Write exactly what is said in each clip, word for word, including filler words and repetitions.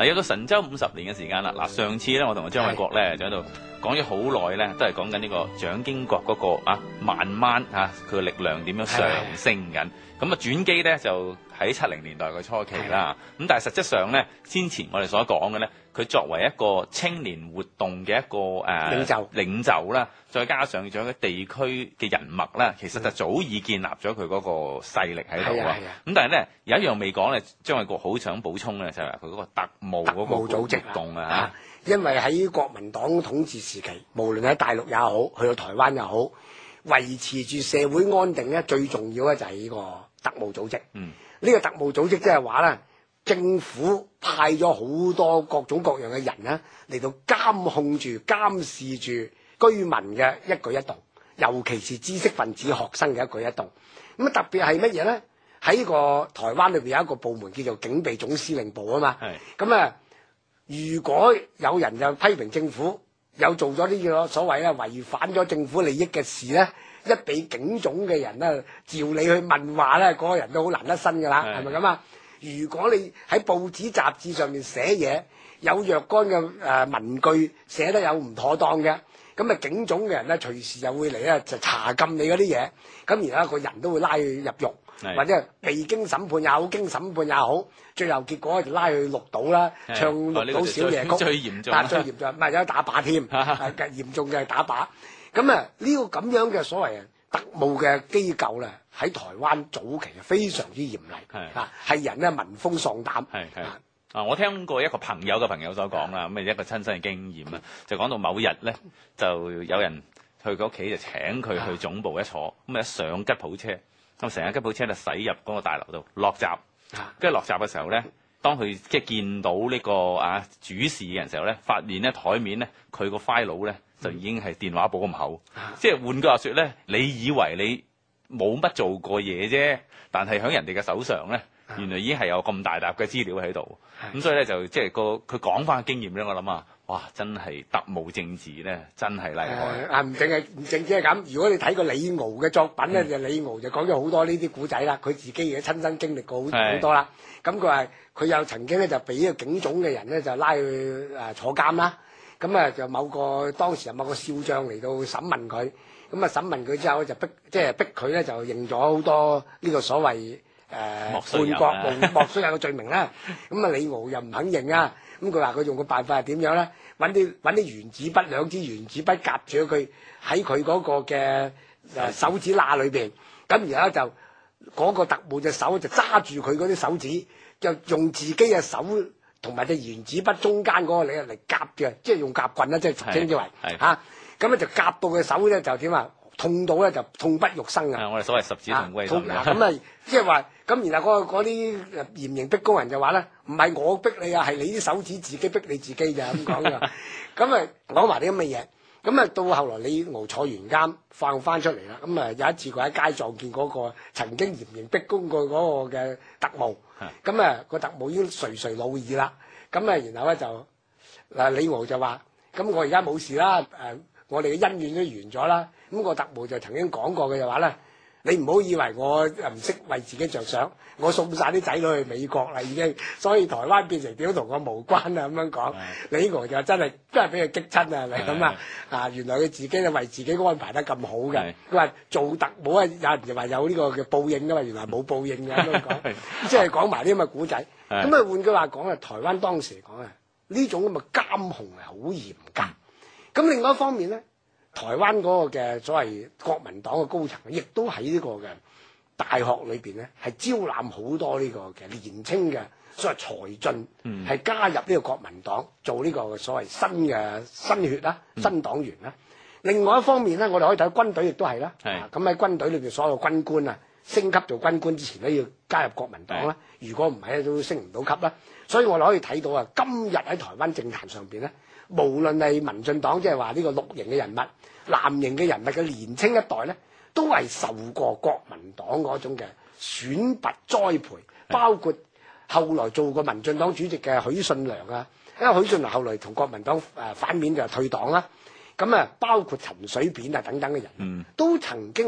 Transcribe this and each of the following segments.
嗱，有到神州五十年嘅時間啦。嗱，上次咧，我同阿張偉國咧就喺度講咗好耐咧，都係講緊呢個蔣經國嗰個啊，慢慢嚇佢嘅力量點樣上升緊。咁啊，轉機咧就喺七零年代嘅初期啦。咁但係實質上咧，先前我哋所講嘅咧，佢作為一個青年活動嘅一個誒、呃、 領袖領袖啦，再加上咗嘅地區嘅人脈啦，其實就早已建立咗佢嗰個勢力喺度啊。咁但係咧有一樣未講咧，張偉國好想補充咧，就係佢嗰個特務嗰個組織活動啊。 因為喺國民黨統治時期，無論喺大陸也好，去到台灣也好，維持住社會安定咧，最重要咧就係呢個特務組織。嗯，呢個特務組織即係話咧，政府派咗好多各種各樣嘅人咧嚟到監控住、監視住居民嘅一舉一動，尤其是知識分子學生嘅一舉一動。咁特別係乜嘢咧？喺個台灣裏邊有一個部門叫做警備總司令部啊嘛。係咁啊。如果有人就批評政府有做咗呢個所謂咧違反咗政府利益嘅事咧，一俾警總嘅人咧召你去問話咧，嗰、那個人都好難得身㗎啦，係咪咁啊？如果你喺報紙雜誌上面寫嘢有若干嘅誒、呃、文句寫得有唔妥當嘅，咁啊警總嘅人咧隨時又會嚟咧就查禁你嗰啲嘢，咁然後個人都會拉去入獄。或者係未經審判也好，經審判也好，最後結果就拉去綠島啦，唱綠島小夜曲， 最嚴重， 但最嚴重唔係有打靶添，係嚴重嘅係打靶。咁啊呢個咁樣嘅所謂特務嘅機構咧，喺台灣早期係非常之嚴厲，啊係人咧聞風喪膽。係係啊，我聽過一個朋友嘅朋友所講啦，咁啊一個親身嘅經驗啦，就講到某日咧，就有人去佢屋企就請佢去總部一坐，咁啊一上吉普車。咁成架吉普車就駛入嗰個大樓度落閘，跟住落閘嘅時候咧，當佢即係見到呢個啊主事嘅人時候咧，發現咧台面咧佢個 file 咧就已經係電話簿咁厚，即係換句話說咧，你以為你冇乜做過嘢啫，但係喺人哋嘅手上咧，原來已經係有咁大沓嘅資料喺度，咁所以咧就即係個佢講翻嘅經驗咧，我諗啊。哇！真係特務政治咧，真係厲害。 啊，唔淨係唔淨止係咁。如果你睇過李敖嘅作品咧，就、嗯、李敖就講咗好多呢啲古仔啦。佢自己嘅親身經歷過好好多啦。咁佢話佢又曾經咧就俾個警總嘅人咧就拉去誒、呃、坐監啦。咁啊就某個當時有某個少將嚟到審問佢。咁啊審問佢之後就逼即係逼佢咧就認咗好多呢個所謂誒、呃、叛國無莫須有嘅罪名啦。咁啊李敖又唔肯認啊。咁佢話佢用個辦法係點樣咧？揾啲揾啲原子筆，兩支原子筆夾住佢喺佢嗰個嘅誒手指罅裏邊，咁然後就嗰、那個特務隻手就揸住佢嗰啲手指，就用自己嘅手同埋隻原子筆中間嗰個嚟嚟夾嘅，即係用夾棍啦，即係俗稱之為嚇。咁咧、啊、就夾到佢手咧就點啊？痛到咧就痛不欲生啊！ 我哋所謂十指同歸痛啊！咁啊，即係話咁，然後嗰啲嚴刑逼供人就話咧，唔係我逼你啊，係你啲手指自己逼你自己咋咁講㗎。咁啊講埋啲咁嘅嘢，咁啊到後來李敖坐完監放翻出嚟啦，咁啊有一次佢喺街撞見嗰個曾經嚴刑逼供過嗰個嘅特務，咁啊個特務已經垂垂老矣啦。咁啊然後咧就嗱李敖就話：咁我而家冇事啦，誒我哋嘅恩怨都完咗啦。咁個特務就曾經講過嘅就話咧，你唔好以為我唔識為自己着想，我送晒啲仔女去美國啦已經，所以台灣變成點同我無關啊咁樣講。李敖就真係真係俾佢激親啊！嚟咁啊啊！原來佢自己就為自己安排得咁好嘅。佢話做特務啊，有人就話有呢個嘅報應噶嘛，原來冇報應嘅咁樣講，即係講埋啲咁嘅古仔。咁啊換句話講啊，台灣當時嚟講啊，呢種咁嘅監控係好嚴格。咁另外一方面咧。台灣嗰個嘅所謂國民黨嘅高層，亦都喺呢個嘅大學裏邊咧，係招攬好多呢個嘅年青嘅所謂才俊，係、嗯、加入呢個國民黨做呢個所謂新嘅新血啦、新黨員啦。嗯、另外一方面咧，我哋可以睇軍隊亦都係啦。咁喺軍隊裏邊所有軍官啊，升級做軍官之前咧，要加入國民黨啦。如果唔係咧，都升唔到級啦。所以我哋可以睇到啊，今日喺台灣政壇上邊咧，無論係民進黨即係話呢個綠營嘅人物、藍營嘅人物嘅年青一代咧，都係受過國民黨嗰種嘅選拔栽培，包括後來做過民進黨主席嘅許信良啊，因為許信良後來同國民黨誒反面就退黨啦。咁啊，包括陳水扁啊等等嘅人，嗯、都曾經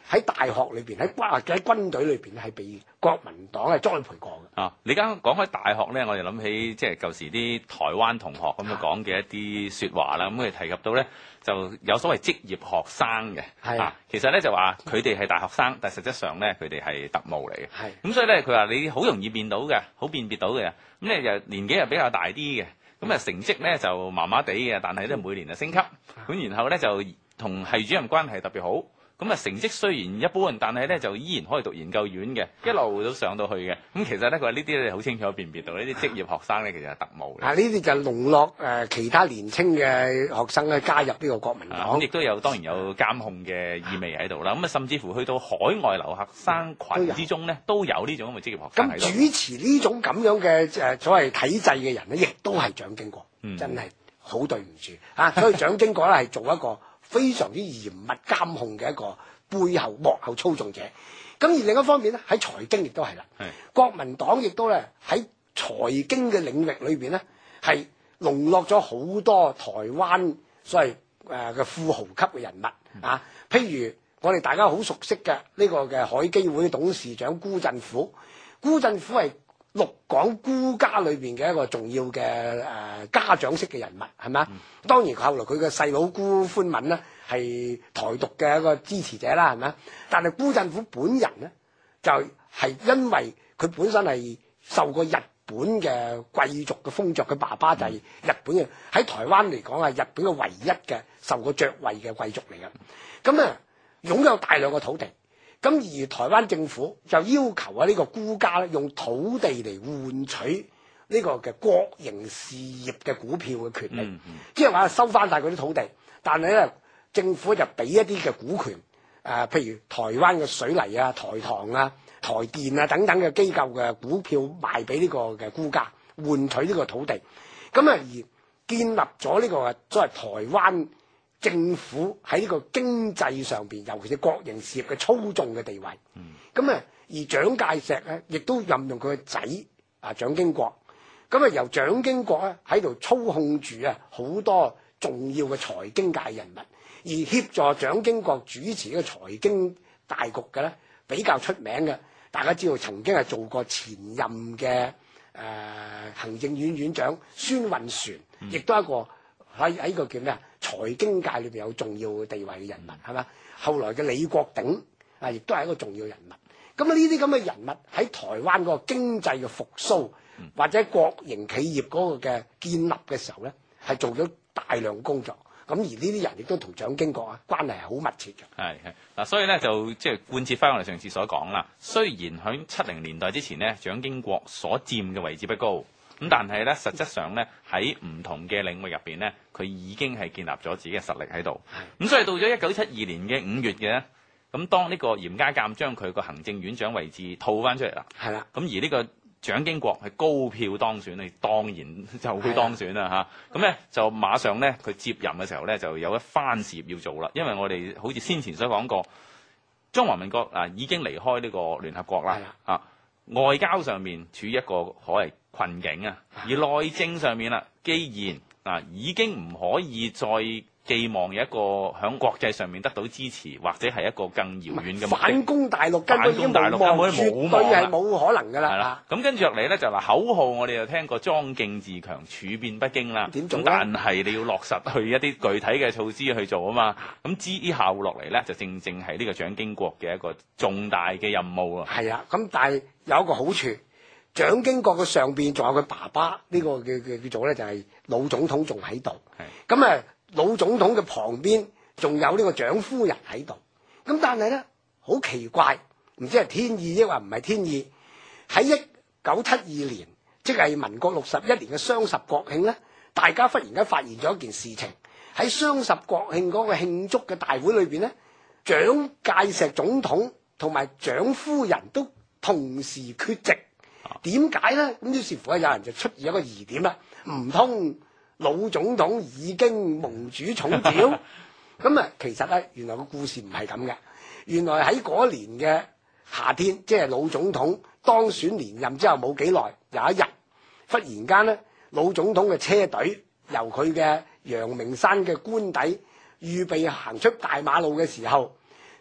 喺大學裏邊，喺軍或者喺軍隊裏邊係被國民黨係栽培過嘅。 啊！你啱講開大學咧，我哋諗起即係舊時啲台灣同學咁樣講嘅一啲説話啦。咁佢哋提及到咧，就有所謂職業學生嘅。 係啊，其實咧就話佢哋係大學生，但係實質上咧佢哋係特務嚟嘅。 係咁所以咧，佢話你好容易辨到嘅，好辨別到嘅。咁咧又年紀又比較大啲嘅，咁啊成績咧就麻麻地嘅，但係咧每年就升級。咁然後咧就同系主任關係特別好。咁啊成績雖然一般，但係咧就依然可以讀研究院嘅，一路都上到去嘅。咁其實咧佢話呢啲咧好清楚辨別到呢啲職業學生咧其實係特務嚟。 啊！呢啲就籠絡誒其他年青嘅學生咧加入呢個國民黨。 咁亦都有當然有監控嘅意味喺度啦。咁啊甚至乎去到海外留學生群之中咧，都有呢種咁嘅職業學生喺度。 咁主持呢種咁樣嘅誒所謂體制嘅人咧，亦都係蔣經國， 嗯、 真係好對唔住啊！所以蔣經國咧係做一個非常之嚴密監控嘅一個背後幕後操縱者。咁而另一方面咧，喺財經亦都係啦，國民黨亦都咧喺財經嘅領域裏邊咧係籠絡咗好多台灣所謂誒嘅富豪級嘅人物啊，譬如我哋大家好熟悉嘅呢個嘅海基會董事長辜振甫，辜振甫係陸港辜家裏邊嘅一個重要嘅誒、呃、家長式嘅人物，係咪啊？嗯、當然後來佢嘅細佬辜寬敏呢係台獨嘅一個支持者啦，係咪啊？但係辜振甫本人呢，就係、是、因為佢本身係受過日本嘅貴族嘅封爵，佢爸爸就係日本嘅，喺台灣嚟講係日本嘅唯一嘅受過爵位嘅貴族嚟嘅。咁啊擁有大量嘅土地。咁而台灣政府就要求啊呢個辜家咧用土地嚟換取呢個嘅國營事業嘅股票嘅權利，嗯嗯、即係話收翻晒嗰啲土地，但係咧政府就俾一啲嘅股權，誒、呃、譬如台灣嘅水泥啊、台糖啊、台電啊等等嘅機構嘅股票賣俾呢個嘅辜家，換取呢個土地，咁啊而建立咗呢個所謂台灣政府喺呢個經濟上邊，尤其是國營事業嘅操縱嘅地位。咁啊、嗯，而蔣介石咧，亦都任用佢嘅仔啊蔣經國。咁啊，由蔣經國咧喺度操控住啊好多重要嘅財經界人物，而協助蔣經國主持呢個財經大局嘅咧，比較出名嘅，大家知道曾經係做過前任嘅誒、呃、行政院院長孫運璇，亦、嗯、都係一個。喺喺個叫咩啊？財經界裏邊有重要嘅地位嘅人物係嘛？後來嘅李國鼎啊，亦都係一個重要人物。咁啊，呢啲咁嘅人物喺台灣嗰個經濟嘅復甦，或者國營企業嗰個嘅建立嘅時候咧，係做咗大量工作。咁而呢啲人亦都同蔣經國啊關係係好密切嘅。係係嗱，所以咧就即係貫徹翻我哋上次所講啦。雖然喺七零年代之前咧，蔣經國所佔嘅位置不高。咁但係咧，實質上咧喺唔同嘅領域入邊咧，佢已經係建立咗自己嘅實力喺度。咁所以到咗一九七二年嘅五月嘅，咁當呢個嚴家淦將佢個行政院長位置套翻出嚟啦。係啦。咁而呢個蔣經國係高票當選，你當然就會當選啦嚇。咁咧就馬上咧佢接任嘅時候咧，就有一番事業要做啦。因為我哋好似先前所講過，中華民國啊已經離開呢個聯合國啦。啊，外交上面處於一個可謂困境啊，而內政上面啦，既然啊已經唔可以再寄望有一個響國際上面得到支持，或者係一個更遙遠嘅反攻大陸，根本已經冇望，絕對係冇可能㗎啦。係啦， 咁跟住落嚟咧就嗱口號，我哋就聽過莊敬自強，處變不驚啦。點做？但係你要落實去一啲具體嘅措施去做啊嘛。咁之後落嚟咧，就正正係呢個蔣經國嘅一個重大嘅任務啊。係啊，咁但係有一個好處。蔣經國嘅上邊仲有佢爸爸呢、這個嘅嘅叫做咧就係、是、老總統仲喺度，咁啊老總統嘅旁邊仲有呢個蔣夫人喺度，咁但係咧好奇怪，唔知係天意抑或唔係天意，喺一九七二年，即係民國六十一年嘅雙十國慶咧，大家忽然間發現咗一件事情，喺雙十國慶嗰個慶祝嘅大會裏邊咧，蔣介石總統同埋蔣夫人都同時缺席。點解咧？咁於是乎咧，有人就出現一個疑點啦。唔通老總統已經蒙主寵召？咁啊，其實咧，原來個故事唔係咁嘅。原來喺嗰年嘅夏天，即係老總統當選連任之後冇幾耐，有一日忽然間咧，老總統嘅車隊由佢嘅陽明山嘅官邸預備行出大馬路嘅時候，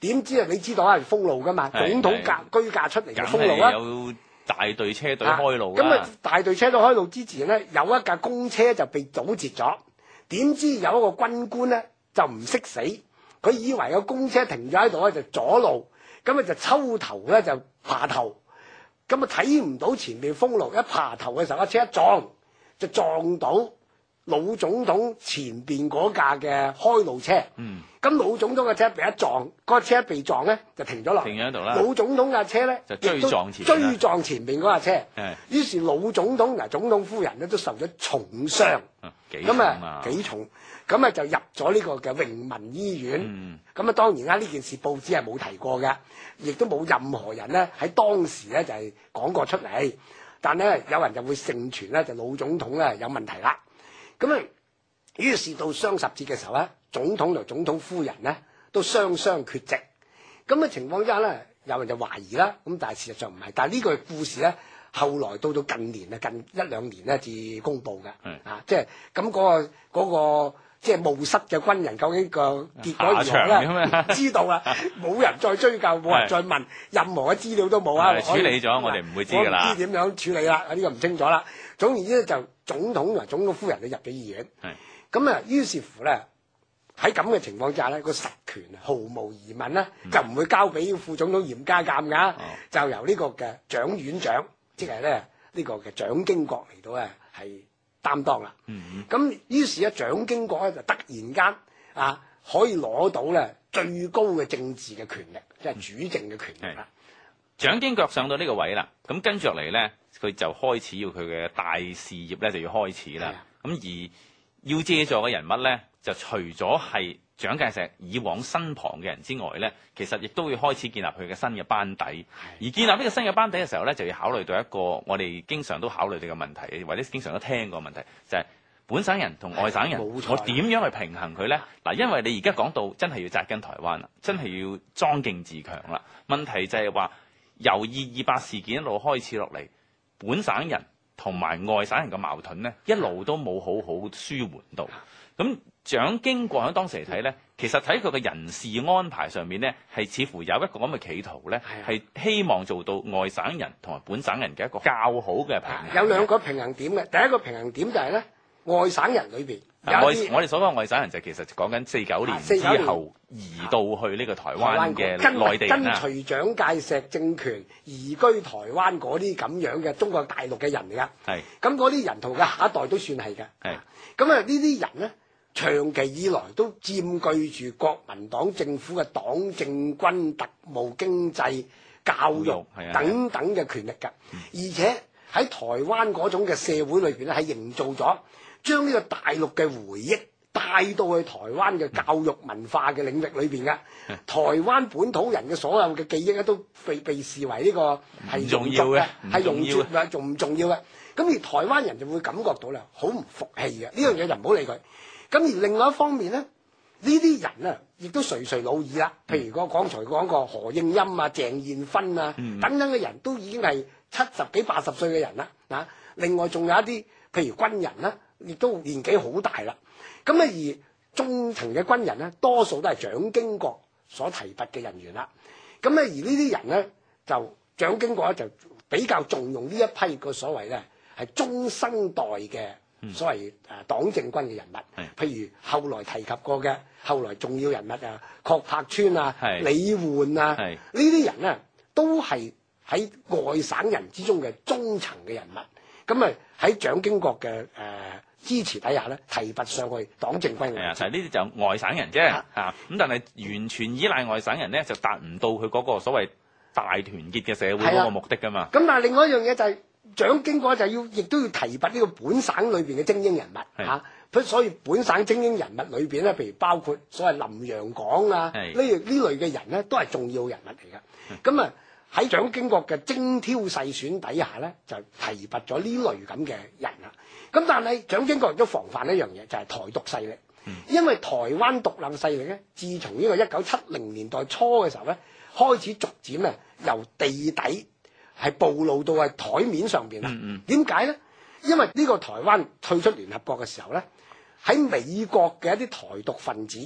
點知啊？你知道係封路噶嘛？總統駕居駕出嚟就封路啊！ 有大隊車隊開路咁啊，大隊車隊開路之前咧，有一架公車就被阻截咗。點知有一個軍官咧就唔識死，佢以為個公車停咗喺度咧就阻路，咁啊就抽頭咧就爬頭，咁啊睇唔到前面封路，一爬頭嘅時候，架車一撞就撞到老總統前邊嗰架嘅開路車。嗯。咁老總統嘅車被一撞，嗰、那個車被撞咧就停咗落，停咗喺度啦。老總統架車咧就追撞前追撞前邊嗰架車，於是老總統嗱總統夫人咧都受咗重傷，咁啊幾重，咁啊就入咗呢個嘅榮民醫院。咁啊、嗯、當然啦，呢件事報紙係冇提過嘅，亦都冇任何人咧喺當時咧就係、是、講過出嚟，但咧有人就會盛傳咧就老總統咧有問題啦。咁啊於是到雙十節嘅時候咧，總統同總統夫人咧都雙雙缺席。咁嘅情況之下咧，有人就懷疑啦。咁但係事實上唔係。但係呢個故事咧，後來到到近年啊，近一兩年咧至公佈嘅。嗯。啊，即係咁嗰個嗰、嗰個即係冒失嘅軍人，究竟個結果如何咧？唔知道啦，冇人再追究，冇人再問，任何嘅資料都冇啊。 處理咗，我哋唔會知㗎啦。 唔知點樣處理啦？呢、呢個唔清楚啦。總言之咧，就總統同總統夫人都入咗醫院。係。咁啊，於是乎咧，喺咁嘅情況之下咧，個實權毫無疑問咧，嗯、就唔會交俾副總統嚴家淦㗎，哦、就由呢個嘅蔣院長，即係咧呢個嘅蔣經國嚟到咧係擔當啦。咁、嗯、於是咧，蔣經國咧就突然間啊，可以攞到咧最高嘅政治嘅權力，即係主政嘅權力啦。 蔣經國上到呢個位啦，咁跟住落嚟咧，佢就開始要佢嘅大事業咧就要開始啦。咁的而要借助嘅人物咧，就除咗係蔣介石以往身旁嘅人之外咧，其實亦都會開始建立佢嘅新嘅班底。的而建立呢個新嘅班底嘅時候咧，就要考慮到一個我哋經常都考慮到嘅問題，或者經常都聽過嘅問題，就係、是、本省人同外省人，我點樣去平衡佢咧？嗱，因為你而家講到真係要紮根台灣啦，真係要莊敬自強啦。問題就係話由二二八事件一路開始落嚟，本省人同埋外省人嘅矛盾咧，一路都冇好好舒緩到。咁蔣經國喺當時嚟睇咧，其實睇佢嘅人事安排上面咧，係似乎有一個咁嘅企圖咧，係希望做到外省人同埋本省人嘅一個較好嘅平衡。 有兩個平衡點嘅，第一個平衡點就係咧，外省人裏邊外我哋所講嘅外省人就其實講緊四九年之後移到去呢個台灣嘅內地人啦，跟隨蔣介石政權移居台灣嗰啲咁樣嘅中國大陸嘅人嚟噶。係咁嗰啲人同佢下一代都算係嘅。係咁啊，呢啲人咧，長期以來都佔據住國民黨政府嘅黨政軍特務經濟教育等等嘅權力㗎。而且喺台灣嗰種嘅社會裏邊咧，係營造咗將呢個大陸嘅回憶帶到去台灣嘅教育文化嘅領域裏邊嘅。台灣本土人嘅所有嘅記憶咧，都被被視為呢個係重要嘅， 係重要嘅，仲唔重要嘅？咁而台灣人就會感覺到啦，好唔服氣嘅。呢樣嘢就唔好理佢。咁而另外一方面咧，呢啲人啊，亦都垂垂老矣啦。譬如我剛才講過何應欽啊、鄭燕芬啊、嗯、等等嘅人都已經係七十幾八十歲嘅人啦。啊，另外仲有一啲譬如軍人啦，亦都年紀好大啦。咁啊，而中層嘅軍人咧，多數都係蔣經國所提拔嘅人員啦。咁啊，而呢啲人咧，就蔣經國咧就比較重用呢一批個所謂咧係中生代嘅。所謂誒黨政軍嘅人物，是譬如後來提及過嘅後來重要人物啊，郝柏村啊、是李煥啊，是呢啲人咧都係喺外省人之中嘅中層嘅人物。咁啊喺蔣經國嘅誒、呃、支持底下咧，提拔上去黨政軍嘅。係啊，就係呢啲就外省人啫嚇。咁、啊、但係完全依賴外省人咧，就達唔到佢嗰個所謂大團結嘅社會嗰個目的㗎嘛。咁但係另外一樣嘢就係、是。蔣經國就要，亦都要提拔呢個本省裏邊嘅精英人物嚇，咁的所以本省精英人物裏邊咧，譬如包括所謂林洋港啊，呢呢的類嘅人咧，都係重要人物嚟嘅。咁啊喺蔣經國嘅精挑細選底下咧，就提拔咗呢類咁嘅人啦。咁但係蔣經國亦都防範一樣嘢，就係、是、台獨勢力，嗯、因為台灣獨立勢力咧，自從呢個一九七零年代初嘅時候咧，開始逐漸啊由地底。係暴露到係台面上邊啦。點解咧？因為呢個台灣退出聯合國嘅時候咧，喺美國嘅一啲台獨分子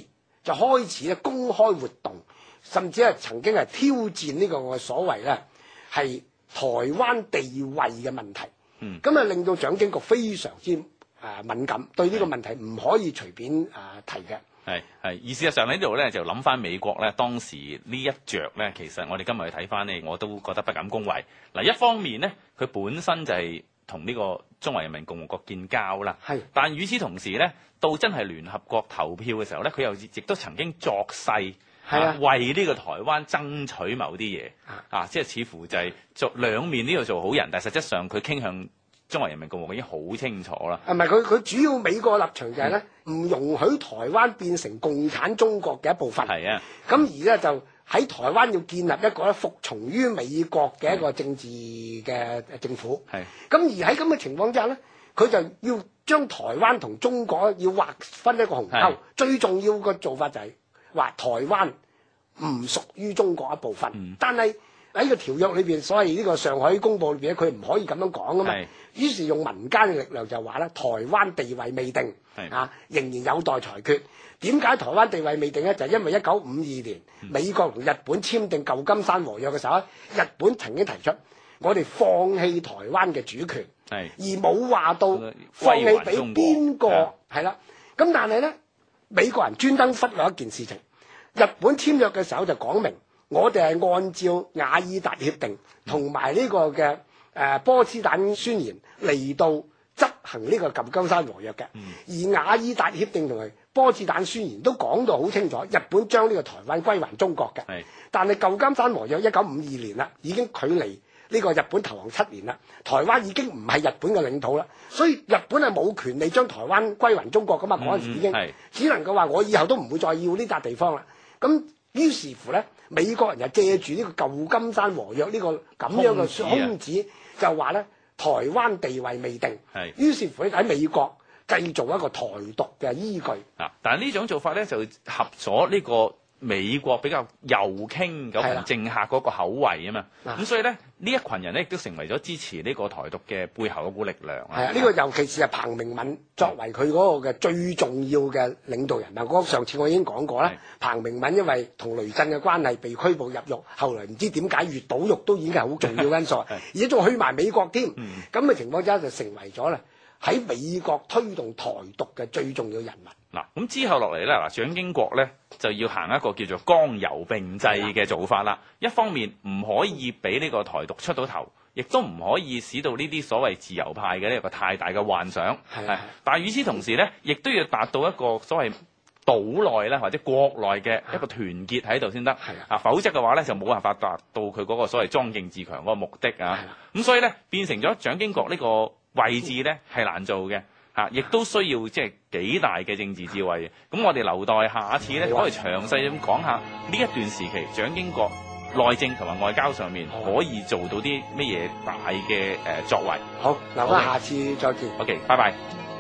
就開始咧公開活動，甚至係曾經係挑戰呢個我所謂咧係台灣地位嘅問題。 嗯， 咁啊令到蔣經國非常之誒敏感，對呢個問題唔可以隨便誒提嘅。 係係，而事實上喺呢度咧就諗翻美國咧當時呢一着咧，其實我哋今日去睇翻呢，我都覺得不敢恭維。嗱，一方面呢，佢本身就係同呢個中華人民共和國建交啦， 係， 但與此同時咧，到真係聯合國投票嘅時候咧，佢又亦都曾經作勢。係啊，為呢個台灣爭取某啲嘢啊，啊，即係似乎就係做兩面呢度做好人，但係實質上佢傾向中華人民共和國已經好清楚啦。 係咪佢佢主要美國立場就係咧，唔、嗯、容許台灣變成共產中國嘅一部分。 係啊，咁而咧就喺台灣要建立一個咧服從於美國嘅一個政治嘅政府。係，咁而喺咁嘅情況之下咧，佢就要將台灣同中國要劃分一個鴻溝。最重要嘅做法就係、是。話台灣唔屬於中國一部分，嗯、但係喺個條約裏邊，所謂呢個上海公報裏邊佢唔可以咁樣講噶嘛。於是用民間嘅力量就話咧，台灣地位未定，啊，仍然有待裁決。點解台灣地位未定咧？就係、因為一九五二年、嗯、美國同日本簽訂舊金山和約嘅時候，日本曾經提出我哋放棄台灣嘅主權，而冇話到放棄俾邊個係啦。咁但係咧。美國人專登忽略一件事情，日本簽約嘅時候就講明，我哋係按照雅爾達協定同埋呢個嘅誒、呃、波茨坦宣言嚟到執行呢個舊金山和約嘅、嗯。而雅爾達協定同埋波茨坦宣言都講到好清楚，日本將呢個台灣歸還中國嘅。但係舊金山和約一九五二年啦，已經距離呢個日本投降七年啦，台灣已經唔係日本嘅領土啦，所以日本係冇權利將台灣歸還中國噶嘛，嗰陣時已經，嗯、只能夠話我以後都唔會再要呢笪地方啦。咁於是乎咧，美國人就借住呢個舊金山和約呢個咁樣嘅空子，就話咧台灣地位未定，於是乎咧喺美國製造一個台獨嘅依據。 啊，但係呢種做法咧就合咗呢個美國比較右傾嗰群政客嗰個口味啊嘛，咁所以咧呢一群人咧亦都成為咗支持呢個台獨嘅背後嗰股力量啊。 係啊，呢、這個尤其是係彭明敏作為佢嗰個嘅最重要嘅領導人。嗱、嗯，嗰上次我已經講過啦，彭明敏因為同雷震嘅關係被拘捕入獄，後來唔知點解越倒獄都已經係好重要因素，而且仲去埋美國添。咁、嗯、嘅情況之下就成為咗咧喺美國推動台獨嘅最重要人物。 嗱，咁之後落嚟咧，嗱，蔣經國咧就要行一個叫做剛柔並濟嘅做法啦。一方面唔可以俾呢個台獨出到頭，亦都唔可以使到呢啲所謂自由派嘅呢個太大嘅幻想。係，但係與此同時咧，亦都要達到一個所謂島內咧或者國內嘅一個團結喺度先得。係啊，否則嘅話咧就冇辦法達到佢嗰個所謂莊敬自強嗰個目的啊。咁所以咧變成咗蔣經國呢個位置咧係難做嘅。啊！亦都需要即係幾大嘅政治智慧。咁我哋留待下一次咧，可以詳細咁講下呢一段時期蔣經國內政同埋外交上面可以做到啲乜嘢大嘅誒作為。 好，留翻下次再見。 OK，拜拜。